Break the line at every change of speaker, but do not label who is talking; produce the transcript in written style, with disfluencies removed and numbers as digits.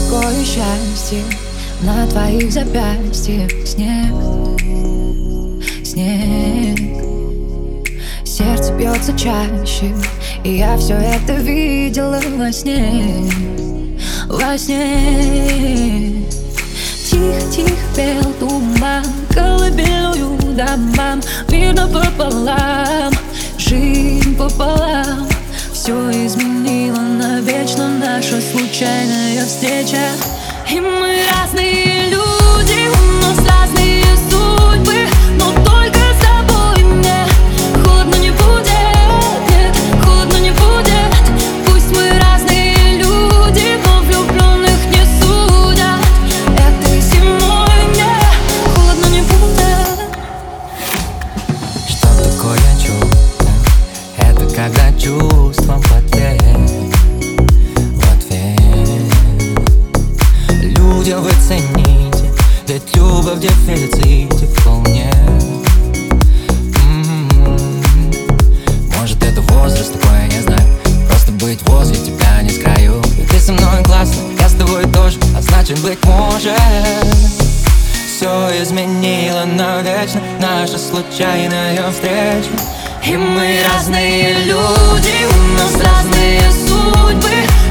такое счастье? На твоих запястьях снег, снег. Сердце бьется чаще, и я все это видела во сне, во сне. Тихо-тихо пел туман, колыбельную домам. Видно пополам, жизнь пополам. Все изменило навечно наша случайная встреча. И мы разные люди, у нас разные судьбы, но только с тобой мне холодно не будет, нет, холодно не будет. Пусть мы разные люди, но влюбленных не судят. Этой зимой мне холодно не будет.
Что такое чувство? Это когда чувством потеет в ответ. Людям вы цените, ведь любовь в дефиците вполне. Может, это возраст такой, я не знаю. Просто быть возле тебя не с краю. И ты со мной классно, я с тобой тоже, а значит, быть может, все изменило навечно наша случайная встреча.
И мы разные люди, у нас разные судьбы,